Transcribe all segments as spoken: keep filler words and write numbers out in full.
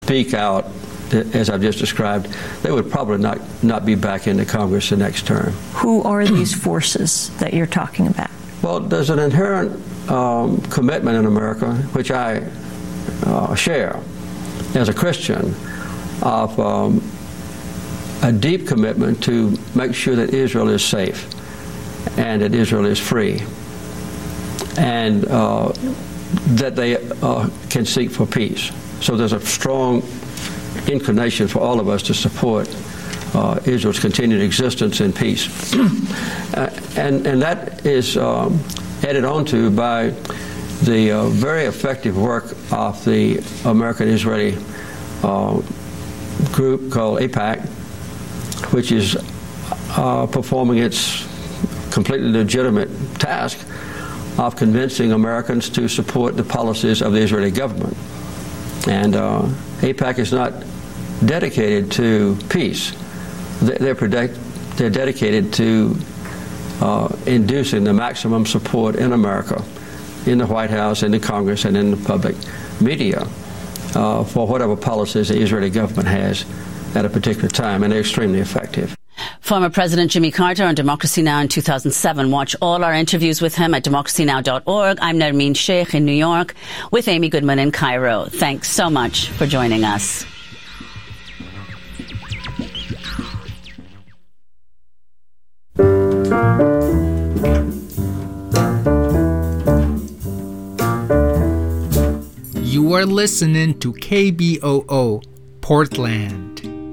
speak out, as I've just described, they would probably not, not be back in the Congress the next term. Who are these forces that you're talking about? Well, there's an inherent um, commitment in America, which I uh, share as a Christian, of um, a deep commitment to make sure that Israel is safe and that Israel is free, and uh, that they uh, can seek for peace. So there's a strong inclination for all of us to support uh, Israel's continued existence in peace. uh, and, and that is um, added on to by the uh, very effective work of the American-Israeli uh, group called AIPAC, which is uh, performing its completely legitimate task of convincing Americans to support the policies of the Israeli government. And uh, AIPAC is not dedicated to peace. They're, predict- they're dedicated to uh, inducing the maximum support in America, in the White House, in the Congress, and in the public media uh, for whatever policies the Israeli government has at a particular time, and they're extremely effective. Former President Jimmy Carter on Democracy Now! In two thousand seven. Watch all our interviews with him at democracy now dot org. I'm Nermeen Sheikh in New York with Amy Goodman in Cairo. Thanks so much for joining us. You are listening to K B O O, Portland.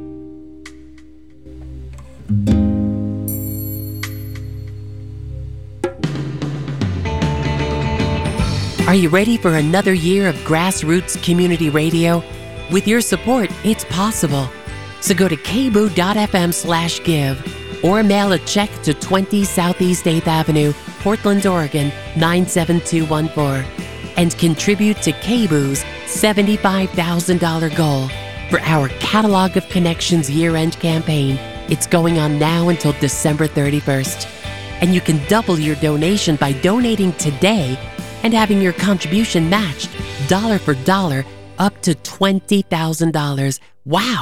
Are you ready for another year of grassroots community radio? With your support, it's possible. So go to k b o o dot f m slash give or mail a check to twenty Southeast eighth Avenue, Portland, Oregon, nine seven two one four and contribute to K B O O's seventy-five thousand dollars goal for our Catalog of Connections year-end campaign. It's going on now until December thirty-first. And you can double your donation by donating today and having your contribution matched dollar for dollar up to twenty thousand dollars. Wow!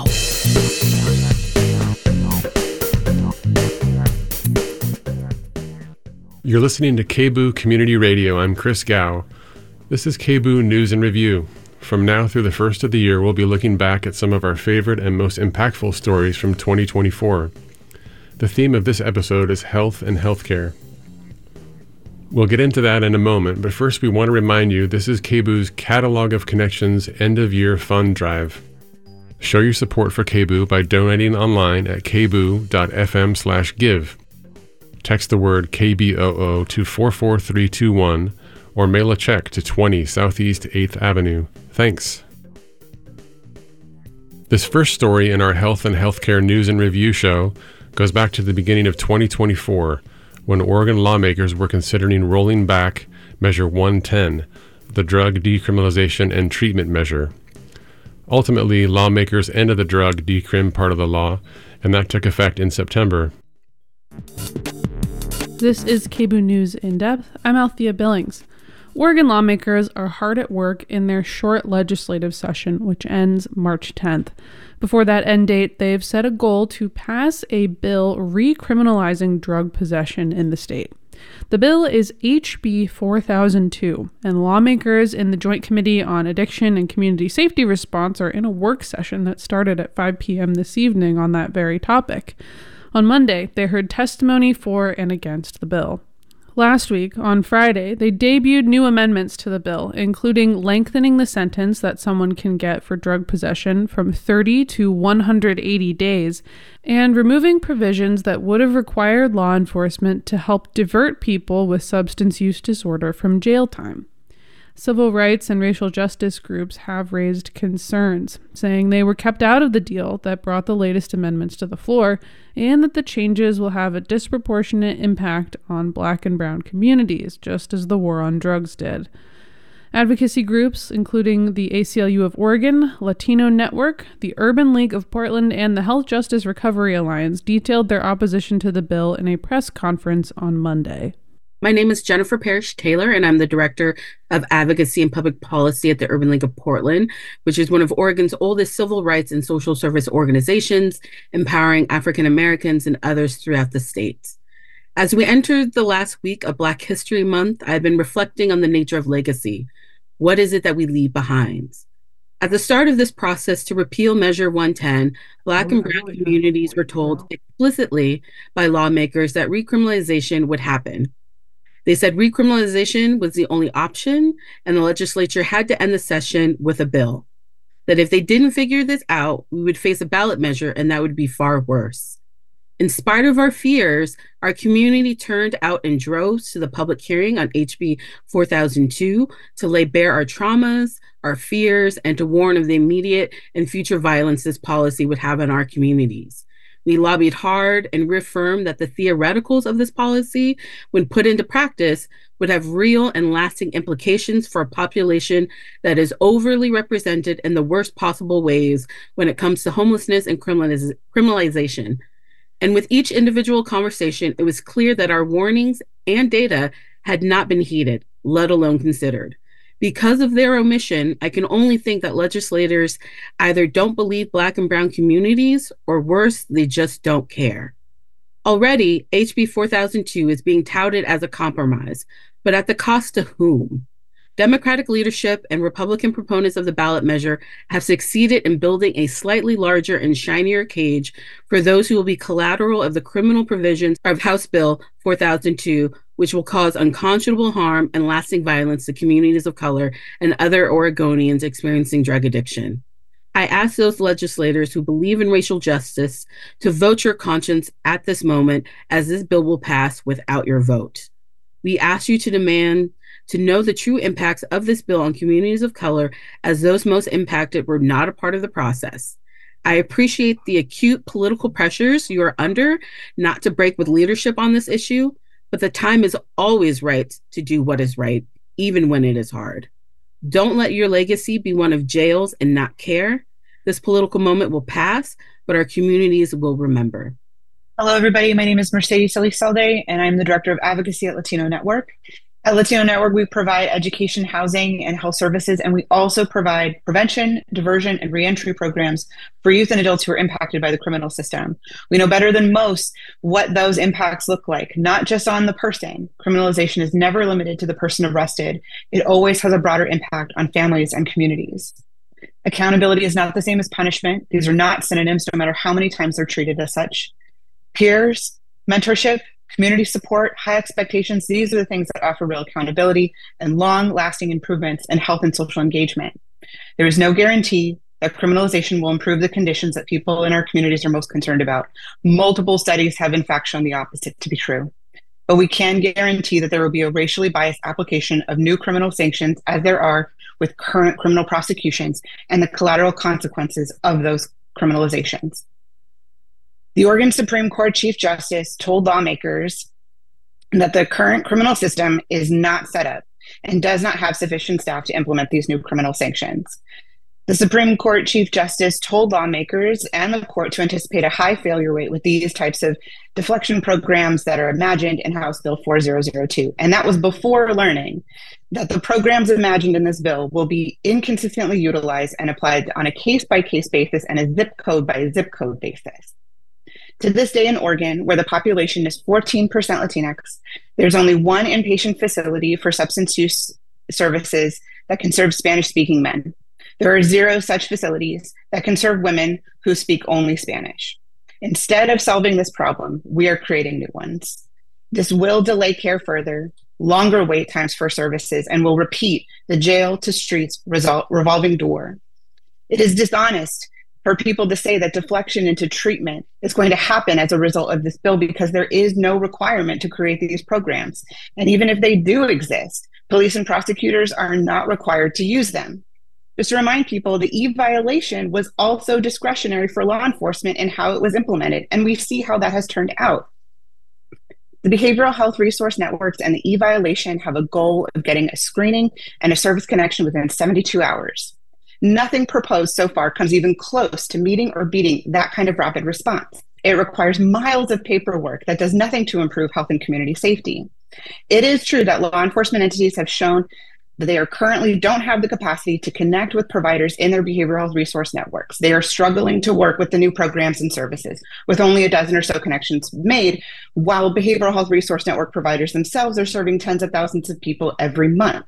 You're listening to K B O O Community Radio. I'm Chris Gow. This is K B O O News and Review. From now through the first of the year, we'll be looking back at some of our favorite and most impactful stories from twenty twenty-four. The theme of this episode is health and healthcare. We'll get into that in a moment, but first we want to remind you this is K B O O's Catalog of Connections End-of-Year Fund Drive. Show your support for K B O O by donating online at k b o o dot f m slash give. Text the word K B O O to four four three two one or mail a check to twenty Southeast eighth Avenue. Thanks. This first story in our Health and Healthcare News and Review show goes back to the beginning of twenty twenty-four, when Oregon lawmakers were considering rolling back Measure one ten, the drug decriminalization and treatment measure. Ultimately, lawmakers ended the drug decrim part of the law, and that took effect in September. This is K B O O News in Depth. I'm Althea Billings. Oregon lawmakers are hard at work in their short legislative session, which ends March tenth. Before that end date, they've set a goal to pass a bill recriminalizing drug possession in the state. The bill is H B four thousand two, and lawmakers in the Joint Committee on Addiction and Community Safety Response are in a work session that started at five p.m. this evening on that very topic. On Monday, they heard testimony for and against the bill. Last week, on Friday, they debuted new amendments to the bill, including lengthening the sentence that someone can get for drug possession from thirty to one hundred eighty days, and removing provisions that would have required law enforcement to help divert people with substance use disorder from jail time. Civil rights and racial justice groups have raised concerns, saying they were kept out of the deal that brought the latest amendments to the floor, and that the changes will have a disproportionate impact on Black and brown communities, just as the war on drugs did. Advocacy groups, including the A C L U of Oregon, Latino Network, the Urban League of Portland, and the Health Justice Recovery Alliance, detailed their opposition to the bill in a press conference on Monday. My name is Jennifer Parrish Taylor, and I'm the Director of Advocacy and Public Policy at the Urban League of Portland, which is one of Oregon's oldest civil rights and social service organizations, empowering African Americans and others throughout the state. As we entered the last week of Black History Month, I've been reflecting on the nature of legacy. What is it that we leave behind? At the start of this process to repeal Measure one ten, Black and Brown communities were told explicitly by lawmakers that recriminalization would happen. They said recriminalization was the only option, and the legislature had to end the session with a bill. That if they didn't figure this out, we would face a ballot measure, and that would be far worse. In spite of our fears, our community turned out in droves to the public hearing on H B four thousand two to lay bare our traumas, our fears, and to warn of the immediate and future violence this policy would have on our communities. We lobbied hard and reaffirmed that the theoreticals of this policy, when put into practice, would have real and lasting implications for a population that is overly represented in the worst possible ways when it comes to homelessness and criminaliz- criminalization. And with each individual conversation, it was clear that our warnings and data had not been heeded, let alone considered. Because of their omission, I can only think that legislators either don't believe Black and Brown communities, or worse, they just don't care. Already, H B four thousand two is being touted as a compromise, but at the cost to whom? Democratic leadership and Republican proponents of the ballot measure have succeeded in building a slightly larger and shinier cage for those who will be collateral of the criminal provisions of House Bill four thousand two, which will cause unconscionable harm and lasting violence to communities of color and other Oregonians experiencing drug addiction. I ask those legislators who believe in racial justice to vote your conscience at this moment, as this bill will pass without your vote. We ask you to demand to know the true impacts of this bill on communities of color, as those most impacted were not a part of the process. I appreciate the acute political pressures you are under not to break with leadership on this issue, but the time is always right to do what is right, even when it is hard. Don't let your legacy be one of jails and not care. This political moment will pass, but our communities will remember. Hello, everybody. My name is Mercedes Elizalde, and I'm the Director of Advocacy at Latino Network. At Latino Network, we provide education, housing, and health services, and we also provide prevention, diversion, and reentry programs for youth and adults who are impacted by the criminal system. We know better than most what those impacts look like, not just on the person. Criminalization is never limited to the person arrested. It always has a broader impact on families and communities. Accountability is not the same as punishment. These are not synonyms, no matter how many times they're treated as such. Peers, mentorship, community support, high expectations, these are the things that offer real accountability and long-lasting improvements in health and social engagement. There is no guarantee that criminalization will improve the conditions that people in our communities are most concerned about. Multiple studies have in fact shown the opposite to be true. But we can guarantee that there will be a racially biased application of new criminal sanctions, as there are with current criminal prosecutions, and the collateral consequences of those criminalizations. The Oregon Supreme Court Chief Justice told lawmakers that the current criminal system is not set up and does not have sufficient staff to implement these new criminal sanctions. The Supreme Court Chief Justice told lawmakers and the court to anticipate a high failure rate with these types of deflection programs that are imagined in House Bill four thousand two. And that was before learning that the programs imagined in this bill will be inconsistently utilized and applied on a case-by-case basis and a zip code by zip code basis. To this day in Oregon, where the population is fourteen percent Latinx, there's only one inpatient facility for substance use services that can serve Spanish-speaking men. There are zero such facilities that can serve women who speak only Spanish. Instead of solving this problem, we are creating new ones. This will delay care further, longer wait times for services, and will repeat the jail to streets resol- revolving door. It is dishonest for people to say that deflection into treatment is going to happen as a result of this bill, because there is no requirement to create these programs. And even if they do exist, police and prosecutors are not required to use them. Just to remind people, the e-violation was also discretionary for law enforcement in how it was implemented, and we see how that has turned out. The Behavioral Health Resource Networks and the e-violation have a goal of getting a screening and a service connection within seventy-two hours. Nothing proposed so far comes even close to meeting or beating that kind of rapid response. It requires miles of paperwork that does nothing to improve health and community safety. It is true that law enforcement entities have shown that they are currently don't have the capacity to connect with providers in their behavioral health resource networks. They are struggling to work with the new programs and services, with only a dozen or so connections made, while behavioral health resource network providers themselves are serving tens of thousands of people every month.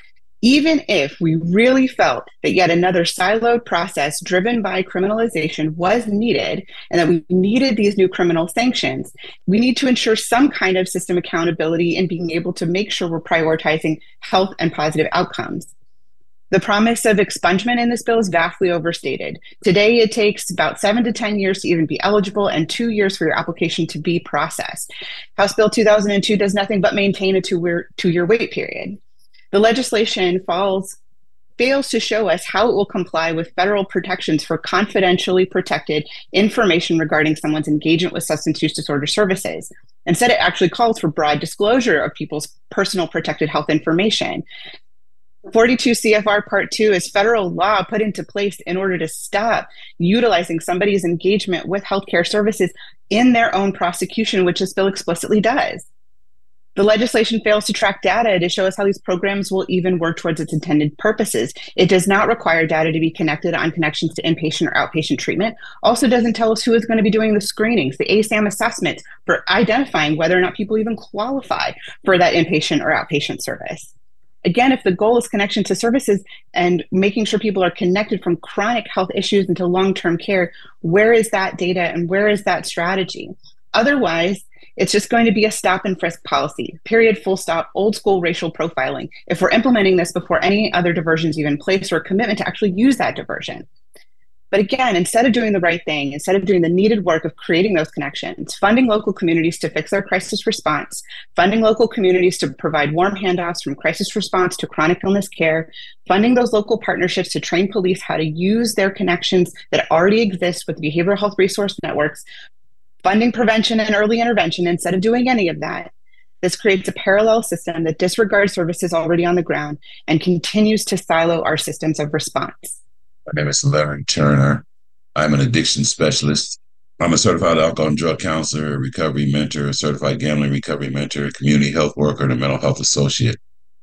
Even if we really felt that yet another siloed process driven by criminalization was needed and that we needed these new criminal sanctions, we need to ensure some kind of system accountability and being able to make sure we're prioritizing health and positive outcomes. The promise of expungement in this bill is vastly overstated. Today, it takes about seven to ten years to even be eligible and two years for your application to be processed. House Bill two thousand two does nothing but maintain a two-year two-year wait period. The legislation falls, fails to show us how it will comply with federal protections for confidentially protected information regarding someone's engagement with substance use disorder services. Instead, it actually calls for broad disclosure of people's personal protected health information. forty-two C F R Part two is federal law put into place in order to stop utilizing somebody's engagement with healthcare services in their own prosecution, which this bill explicitly does. The legislation fails to track data to show us how these programs will even work towards its intended purposes. It does not require data to be connected on connections to inpatient or outpatient treatment. Also doesn't tell us who is going to be doing the screenings, the A S A M assessments for identifying whether or not people even qualify for that inpatient or outpatient service. Again, if the goal is connection to services and making sure people are connected from chronic health issues into long-term care, where is that data and where is that strategy? Otherwise, it's just going to be a stop and frisk policy, period, full stop, old school racial profiling, if we're implementing this before any other diversions even place or a commitment to actually use that diversion. But again, instead of doing the right thing, instead of doing the needed work of creating those connections, funding local communities to fix their crisis response, funding local communities to provide warm handoffs from crisis response to chronic illness care, funding those local partnerships to train police how to use their connections that already exist with behavioral health resource networks, funding prevention and early intervention instead of doing any of that. This creates a parallel system that disregards services already on the ground and continues to silo our systems of response. My name is Larry Turner. I'm an addiction specialist. I'm a certified alcohol and drug counselor, recovery mentor, a certified gambling recovery mentor, community health worker, and a mental health associate.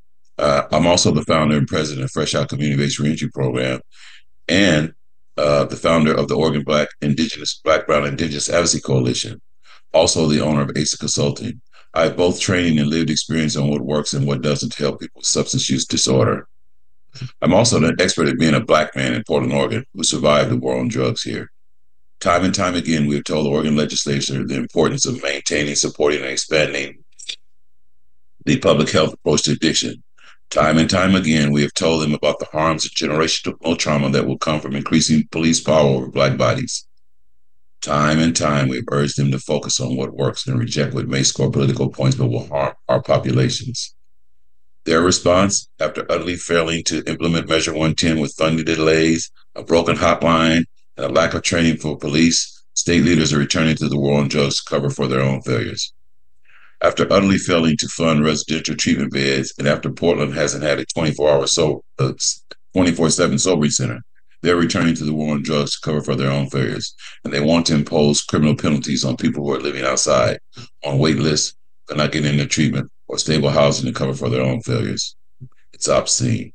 Uh, I'm also the founder and president of Fresh Out Community-Based Reentry Program and Uh, the founder of the Oregon Black Indigenous Black Brown Indigenous Advocacy Coalition, also the owner of A C E Consulting. I have both training and lived experience on what works and what doesn't to help people with substance use disorder. I'm also an expert at being a Black man in Portland, Oregon, who survived the war on drugs here. Time and time again, we have told the Oregon legislature the importance of maintaining, supporting, and expanding the public health approach to addiction. Time and time again, we have told them about the harms of generational trauma that will come from increasing police power over Black bodies. Time and time, we've urged them to focus on what works and reject what may score political points but will harm our populations. Their response, after utterly failing to implement Measure one ten with funding delays, a broken hotline, and a lack of training for police, state leaders are returning to the war on drugs to cover for their own failures. After utterly failing to fund residential treatment beds, and after Portland hasn't had a twenty-four hour so, uh, twenty-four seven sobering center, they're returning to the war on drugs to cover for their own failures. And they want to impose criminal penalties on people who are living outside, on wait lists, for not getting into treatment, or stable housing to cover for their own failures. It's obscene.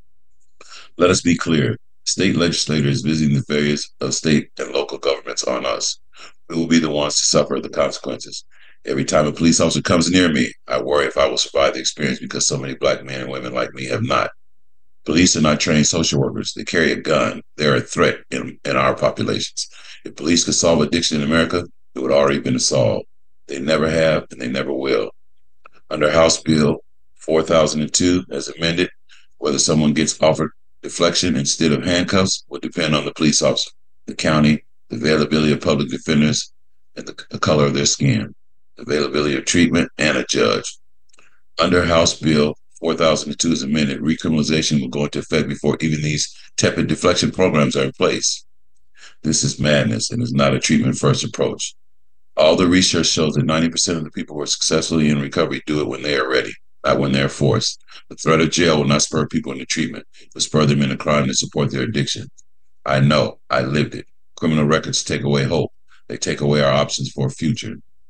Let us be clear. State legislators visiting the failures of state and local governments on us. We will be the ones to suffer the consequences. Every time a police officer comes near me, I worry if I will survive the experience because so many Black men and women like me have not. Police are not trained social workers. They carry a gun. They're a threat in, in our populations. If police could solve addiction in America, it would already been solved. They never have, and they never will. Under House Bill four thousand two, as amended, whether someone gets offered deflection instead of handcuffs will depend on the police officer, the county, the availability of public defenders, and the, the color of their skin, availability of treatment, and a judge. Under House Bill four thousand two as amended, recriminalization will go into effect before even these tepid deflection programs are in place. This is madness and is not a treatment-first approach. All the research shows that ninety percent of the people who are successfully in recovery do it when they are ready, not when they're forced. The threat of jail will not spur people into treatment, but spur them into crime to support their addiction. I know, I lived it. Criminal records take away hope. They take away our options for a future.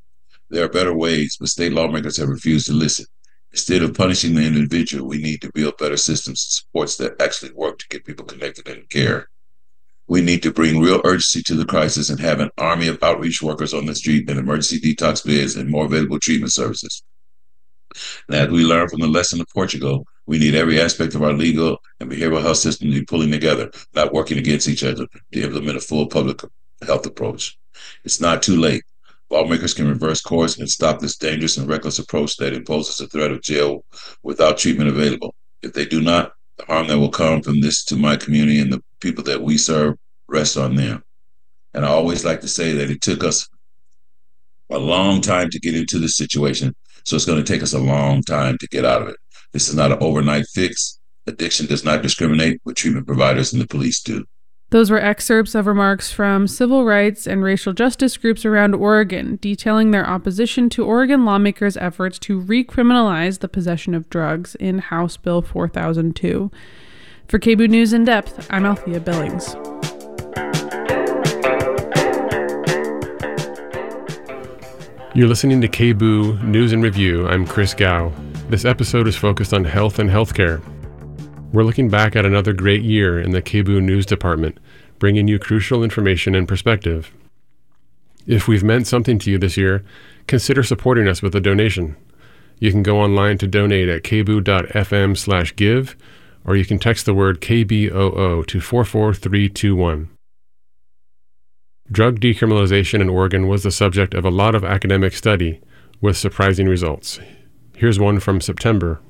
There are better ways, but state lawmakers have refused to listen. Instead of punishing the individual, we need to build better systems and supports that actually work to get people connected and care. We need to bring real urgency to the crisis and have an army of outreach workers on the street and emergency detox beds and more available treatment services. And as we learned from the lesson of Portugal, we need every aspect of our legal and behavioral health system to be pulling together, not working against each other to implement a full public health approach. It's not too late. Lawmakers can reverse course and stop this dangerous and reckless approach that imposes a threat of jail without treatment available. If they do not, the harm that will come from this to my community and the people that we serve rests on them. And I always like to say that it took us a long time to get into this situation, so it's going to take us a long time to get out of it. This is not an overnight fix. Addiction does not discriminate, but treatment providers and the police do. Those were excerpts of remarks from civil rights and racial justice groups around Oregon, detailing their opposition to Oregon lawmakers' efforts to recriminalize the possession of drugs in House Bill four thousand two. For K B O O News in Depth, I'm Althea Billings. You're listening to K B O O News and Review. I'm Chris Gao. This episode is focused on health and healthcare. We're looking back at another great year in the K B O O News Department, bringing you crucial information and perspective. If we've meant something to you this year, consider supporting us with a donation. You can go online to donate at kboo.fm slash give, or you can text the word K B O O to four four three two one. Drug decriminalization in Oregon was the subject of a lot of academic study, with surprising results. Here's one from September.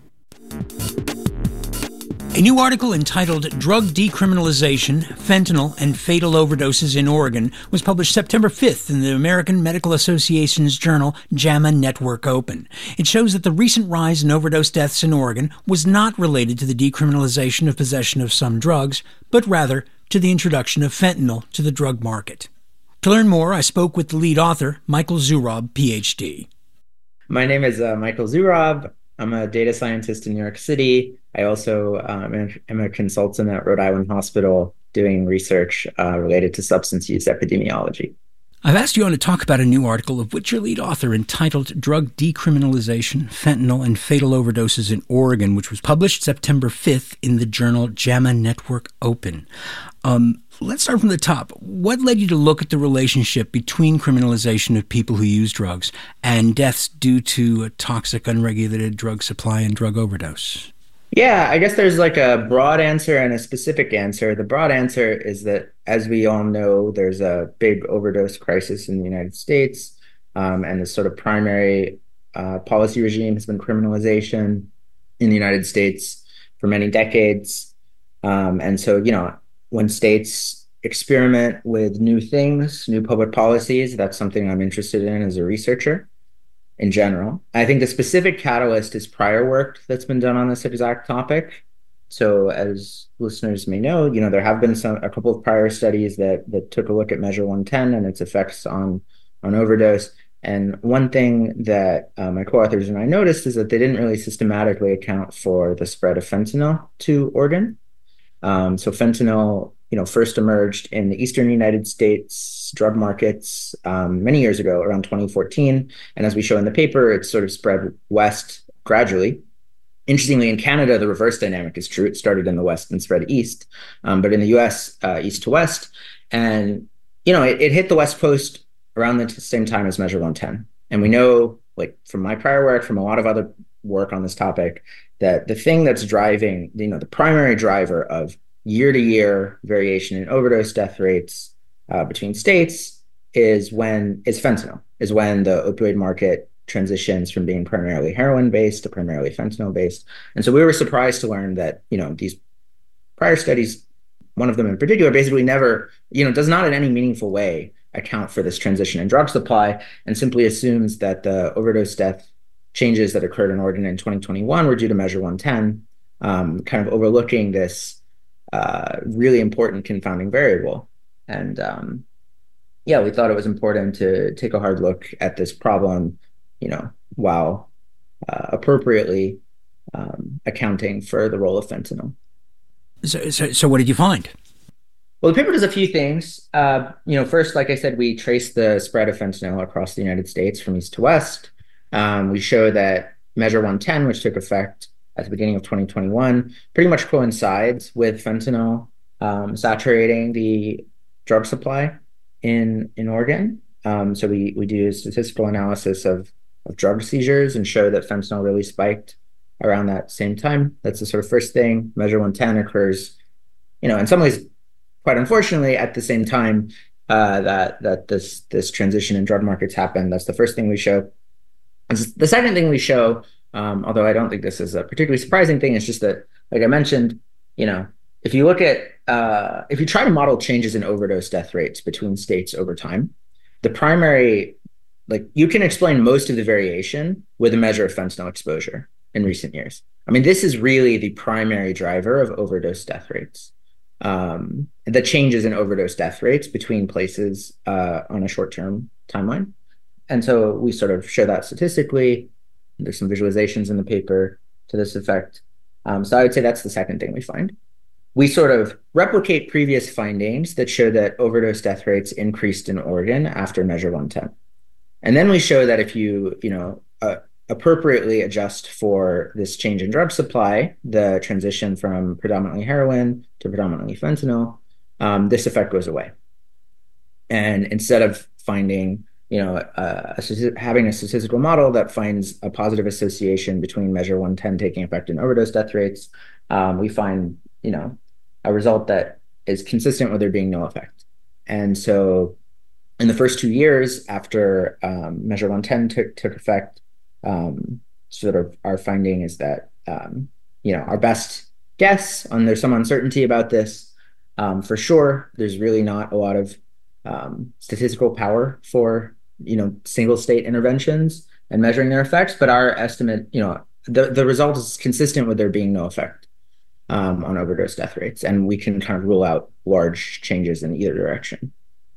A new article entitled Drug Decriminalization, Fentanyl, and Fatal Overdoses in Oregon was published September fifth in the American Medical Association's journal JAMA Network Open. It shows that the recent rise in overdose deaths in Oregon was not related to the decriminalization of possession of some drugs, but rather to the introduction of fentanyl to the drug market. To learn more, I spoke with the lead author, Michael Zurob, P H D. My name is uh, Michael Zurob. I'm a data scientist in New York City. I also um, am a consultant at Rhode Island Hospital doing research uh, related to substance use epidemiology. I've asked you on to talk about a new article of which you're lead author entitled Drug Decriminalization, Fentanyl, and Fatal Overdoses in Oregon, which was published September fifth in the journal JAMA Network Open. Um, let's start from the top. What led you to look at the relationship between criminalization of people who use drugs and deaths due to a toxic, unregulated drug supply and drug overdose? Yeah, I guess there's like a broad answer and a specific answer. The broad answer is that, as we all know, there's a big overdose crisis in the United States, um, and the sort of primary uh, policy regime has been criminalization in the United States for many decades. Um, and so, you know, when states experiment with new things, new public policies, that's something I'm interested in as a researcher. In general, I think the specific catalyst is prior work that's been done on this exact topic. So, as listeners may know, you know, there have been some a couple of prior studies that that took a look at Measure one ten and its effects on on overdose. And one thing that uh, my co-authors and I noticed is that they didn't really systematically account for the spread of fentanyl to Oregon. Um, so, fentanyl, you know, first emerged in the eastern United States drug markets um, many years ago, around twenty fourteen. And as we show in the paper, it's sort of spread west gradually. Interestingly, in Canada, the reverse dynamic is true. It started in the west and spread east. Um, but in the U S, uh, east to west. And, you know, it, it hit the West Coast around the t- same time as Measure one ten. And we know, like from my prior work, from a lot of other work on this topic, that the thing that's driving, you know, the primary driver of year-to-year variation in overdose death rates uh, between states is when is fentanyl, is when the opioid market transitions from being primarily heroin-based to primarily fentanyl-based. And so we were surprised to learn that, you know, these prior studies, one of them in particular, basically never, you know, does not in any meaningful way account for this transition in drug supply, and simply assumes that the overdose death changes that occurred in Oregon in twenty twenty-one were due to Measure one ten, um, kind of overlooking this uh, really important confounding variable. And um, yeah, we thought it was important to take a hard look at this problem, you know, while uh, appropriately um, accounting for the role of fentanyl. So, so, so what did you find? Well, the paper does a few things. Uh, you know, first, like I said, we trace the spread of fentanyl across the United States from east to west. Um, we show that Measure one ten, which took effect at the beginning of twenty twenty-one, pretty much coincides with fentanyl um, saturating the drug supply in in Oregon. Um, so we we do a statistical analysis of of drug seizures and show that fentanyl really spiked around that same time. That's the sort of first thing. Measure one ten occurs, you know, in some ways, quite unfortunately, at the same time uh, that that this this transition in drug markets happened. That's the first thing we show. The second thing we show, um, although I don't think this is a particularly surprising thing, is just that, like I mentioned, you know, if you look at, uh, if you try to model changes in overdose death rates between states over time, the primary, like you can explain most of the variation with a measure of fentanyl exposure in recent years. I mean, this is really the primary driver of overdose death rates. Um, the changes in overdose death rates between places uh, on a short-term timeline. And so we sort of show that statistically. There's some visualizations in the paper to this effect. Um, so I would say that's the second thing we find. We sort of replicate previous findings that show that overdose death rates increased in Oregon after Measure one ten. And then we show that if you, you know, uh, appropriately adjust for this change in drug supply, the transition from predominantly heroin to predominantly fentanyl, um, this effect goes away. And instead of finding, you know, uh, a, having a statistical model that finds a positive association between Measure one ten taking effect in overdose death rates, um, we find, you know, a result that is consistent with there being no effect. And so in the first two years after um, Measure one ten took, took effect, um, sort of our finding is that, um, you know, our best guess, and there's some uncertainty about this, um, for sure, there's really not a lot of um, statistical power for, you know, single state interventions and measuring their effects, but our estimate, you know, the, the result is consistent with there being no effect um, on overdose death rates. And we can kind of rule out large changes in either direction.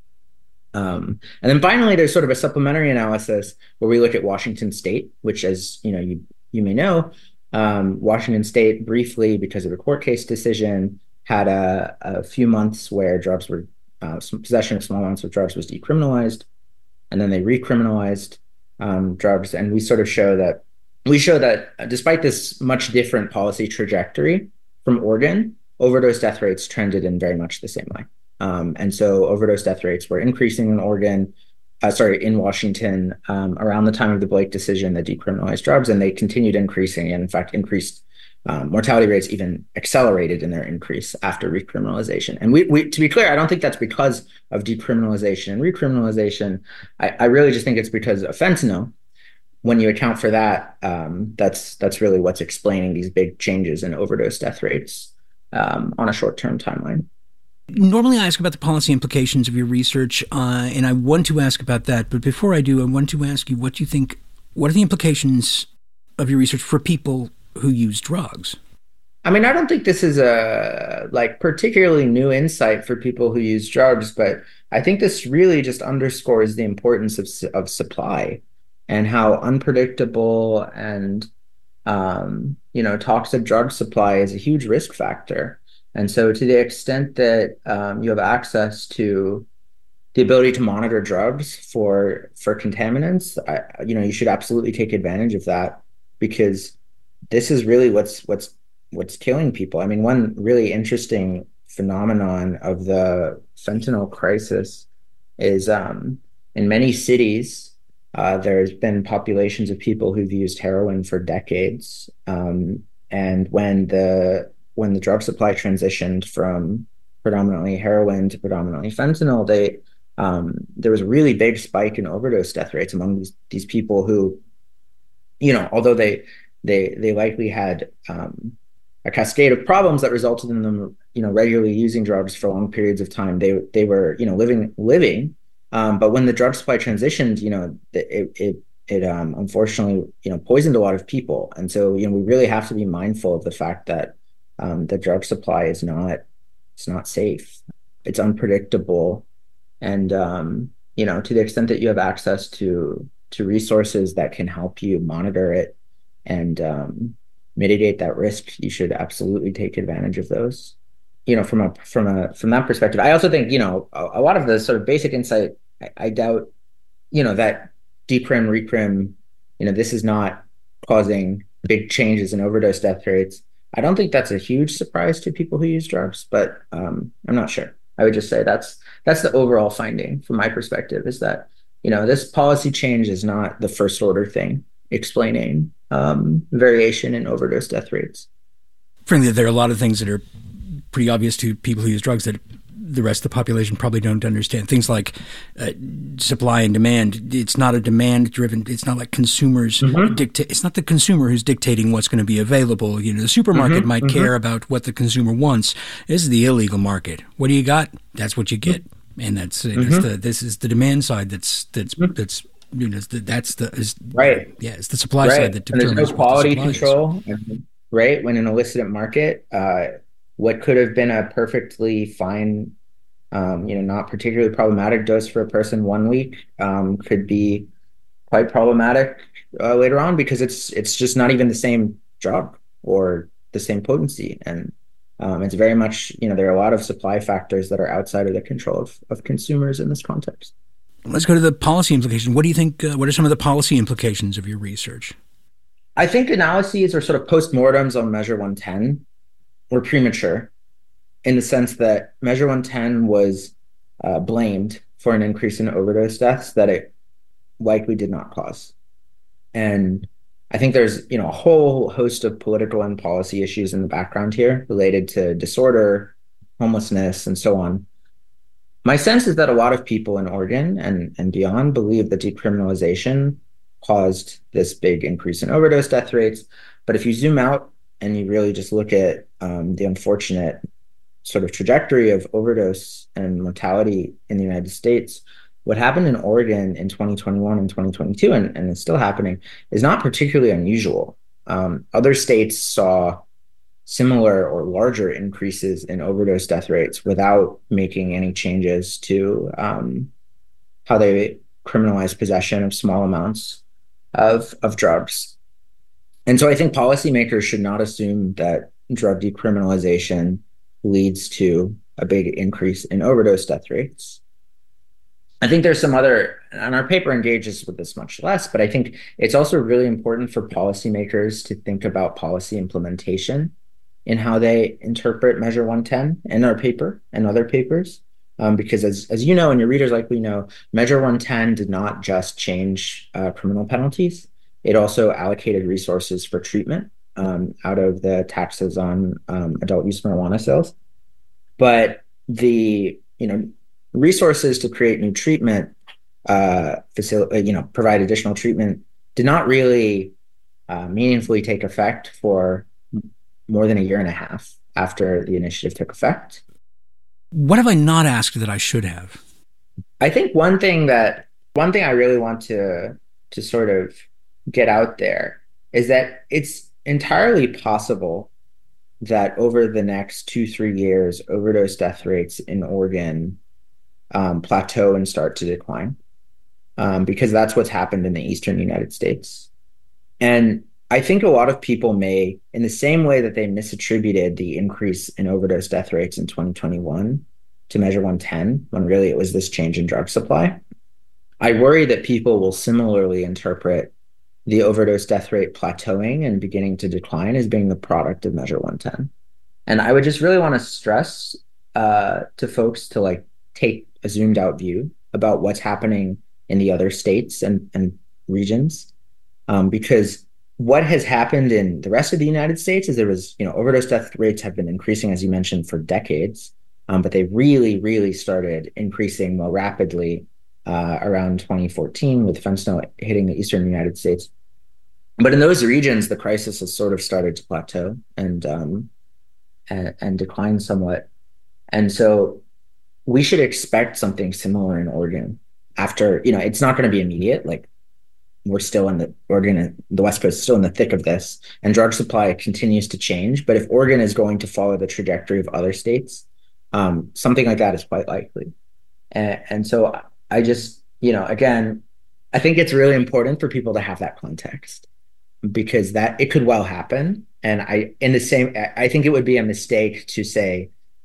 Um, and then finally, there's sort of a supplementary analysis where we look at Washington State, which, as you know, you, you may know, um, Washington State briefly, because of a court case decision, had a, a few months where drugs were, uh, possession of small amounts of drugs was decriminalized, and then they recriminalized um, drugs. And we sort of show that, we show that despite this much different policy trajectory from Oregon, overdose death rates trended in very much the same way. Um, and so overdose death rates were increasing in Oregon, uh, sorry, in Washington um, around the time of the Blake decision that decriminalized drugs, and they continued increasing, and in fact increased um, mortality rates even accelerated in their increase after recriminalization. And we, we, to be clear, I don't think that's because of decriminalization and recriminalization. I, I really just think it's because of fentanyl. When you account for that, um, that's that's really what's explaining these big changes in overdose death rates um, on a short-term timeline. Normally I ask about the policy implications of your research, uh, and I want to ask about that. But before I do, I want to ask you what you think, what are the implications of your research for people who use drugs? I mean, I don't think this is a like particularly new insight for people who use drugs, but I think this really just underscores the importance of, of supply and how unpredictable and, um, you know, toxic drug supply is a huge risk factor. And so to the extent that um, you have access to the ability to monitor drugs for for contaminants, I, you know, you should absolutely take advantage of that, because this is really what's what's what's killing people. I mean, one really interesting phenomenon of the fentanyl crisis is um, in many cities, uh, there's been populations of people who've used heroin for decades. Um, and when the when the drug supply transitioned from predominantly heroin to predominantly fentanyl, they um, there was a really big spike in overdose death rates among these, these people who, you know, although they they they likely had um, a cascade of problems that resulted in them, you know, regularly using drugs for long periods of time, they they were, you know, living living. Um, but when the drug supply transitioned, you know, it it it um, unfortunately, you know, poisoned a lot of people. And so, you know, we really have to be mindful of the fact that Um, the drug supply is not, it's not safe. It's unpredictable. And, um, you know, to the extent that you have access to, to resources that can help you monitor it and um, mitigate that risk, you should absolutely take advantage of those. you know, from a from a from that perspective, I also think, you know, a, a lot of the sort of basic insight, I, I doubt, you know, that decrim, recrim, you know, this is not causing big changes in overdose death rates. I don't think that's a huge surprise to people who use drugs, but um, I'm not sure. I would just say that's that's the overall finding from my perspective, is that, you know, this policy change is not the first order thing explaining um, variation in overdose death rates. Frankly, there are a lot of things that are pretty obvious to people who use drugs that the rest of the population probably don't understand. Things like uh, supply and demand. It's not a demand driven. It's not like consumers mm-hmm. dictate. It's not the consumer who's dictating what's going to be available. You know, the supermarket mm-hmm. might mm-hmm. care about what the consumer wants. This is the illegal market. What do you got? That's what you get, and that's, mm-hmm. that's the. This is the demand side. That's that's mm-hmm. that's you know that's the is, right. Yeah, it's the supply right. side that determines. And there's no quality the control, right? When an illicit market. Uh, What could have been a perfectly fine, um, you know, not particularly problematic dose for a person one week um, could be quite problematic uh, later on, because it's it's just not even the same drug or the same potency. And um, it's very much, you know, there are a lot of supply factors that are outside of the control of, of consumers in this context. Let's go to the policy implications. What do you think, uh, what are some of the policy implications of your research? I think analyses or sort of postmortems on Measure one ten were premature, in the sense that Measure one ten was uh, blamed for an increase in overdose deaths that it likely did not cause. And I think there's, you know, a whole host of political and policy issues in the background here related to disorder, homelessness, and so on. My sense is that a lot of people in Oregon and, and beyond believe that decriminalization caused this big increase in overdose death rates. But if you zoom out and you really just look at um, the unfortunate sort of trajectory of overdose and mortality in the United States, what happened in Oregon in twenty twenty-one and twenty twenty-two, and, and it's still happening, is not particularly unusual. Um, other states saw similar or larger increases in overdose death rates without making any changes to um, how they criminalize possession of small amounts of, of drugs. And so I think policymakers should not assume that drug decriminalization leads to a big increase in overdose death rates. I think there's some other, and our paper engages with this much less, but I think it's also really important for policymakers to think about policy implementation in how they interpret Measure one ten in our paper and other papers. Um, because as, as you know, and your readers likely know, Measure one ten did not just change uh, criminal penalties. It also allocated resources for treatment um, out of the taxes on um, adult use marijuana sales. But the, you know, resources to create new treatment, uh, facility, you know, provide additional treatment, did not really uh, meaningfully take effect for more than a year and a half after the initiative took effect. What have I not asked that I should have? I think one thing that one thing I really want to to sort of get out there is that it's entirely possible that over the next two, three years, overdose death rates in Oregon um, plateau and start to decline, um, because that's what's happened in the eastern United States. And I think a lot of people may, in the same way that they misattributed the increase in overdose death rates in twenty twenty-one to Measure one ten, when really it was this change in drug supply, I worry that people will similarly interpret the overdose death rate plateauing and beginning to decline as being the product of Measure one ten. And I would just really want to stress uh, to folks to like take a zoomed out view about what's happening in the other states and, and regions, um, because what has happened in the rest of the United States is there was, you know, overdose death rates have been increasing, as you mentioned, for decades, um, but they really, really started increasing more rapidly uh, around twenty fourteen with fentanyl hitting the eastern United States. But in those regions, the crisis has sort of started to plateau and um, and, and decline somewhat. And so we should expect something similar in Oregon after, you know, it's not going to be immediate. Like, we're still in the Oregon, the West Coast is still in the thick of this, and drug supply continues to change. But if Oregon is going to follow the trajectory of other states, um, something like that is quite likely. And, and so I just, you know, again, I think it's really important for people to have that context, because that it could well happen. And I, in the same, I think it would be a mistake to say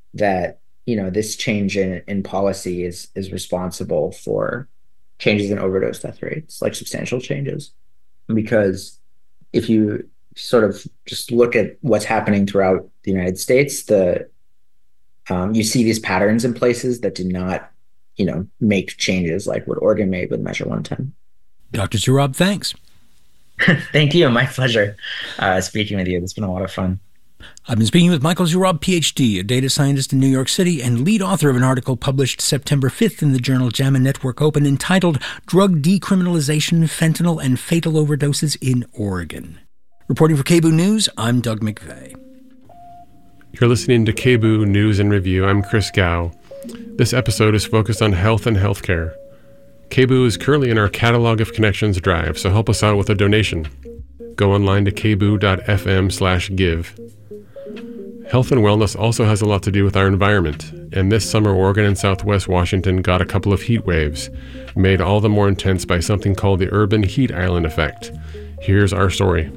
that, you know, this change in, in policy is is responsible for changes in overdose death rates, like substantial changes. Because if you sort of just look at what's happening throughout the United States, the um, you see these patterns in places that did not, you know, make changes like what Oregon made with Measure one ten. Doctor Zurab, thanks. Thank you. My pleasure uh, speaking with you. It's been a lot of fun. I've been speaking with Michael Zurab, P H D, a data scientist in New York City and lead author of an article published September fifth in the journal JAMA Network Open entitled Drug Decriminalization, Fentanyl, and Fatal Overdoses in Oregon. Reporting for K B O O News, I'm Doug McVeigh. You're listening to K B O O News and Review. I'm Chris Gao. This episode is focused on health and healthcare. K B O O is currently in our Catalog of Connections drive, so help us out with a donation. Go online to k b o o dot f m slash give. Health and wellness also has a lot to do with our environment, and this summer Oregon and Southwest Washington got a couple of heat waves, made all the more intense by something called the urban heat island effect. Here's our story.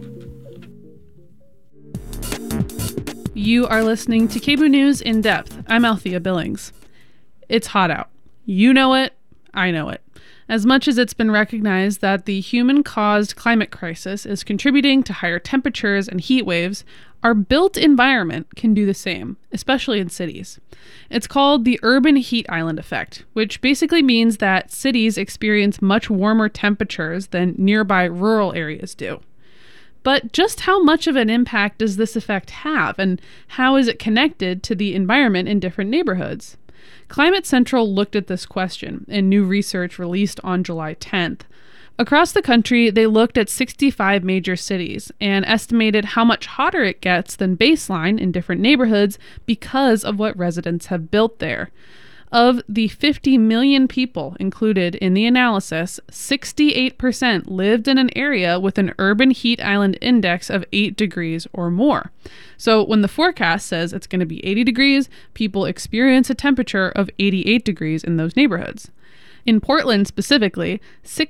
You are listening to K B O O News in Depth. I'm Althea Billings. It's hot out. You know it. I know it. As much as it's been recognized that the human-caused climate crisis is contributing to higher temperatures and heat waves, our built environment can do the same, especially in cities. It's called the urban heat island effect, which basically means that cities experience much warmer temperatures than nearby rural areas do. But just how much of an impact does this effect have, and how is it connected to the environment in different neighborhoods? Climate Central looked at this question in new research released on July tenth. Across the country, they looked at sixty-five major cities and estimated how much hotter it gets than baseline in different neighborhoods because of what residents have built there. Of the fifty million people included in the analysis, sixty-eight percent lived in an area with an urban heat island index of eight degrees or more. So when the forecast says it's going to be eighty degrees, people experience a temperature of eighty-eight degrees in those neighborhoods. In Portland specifically,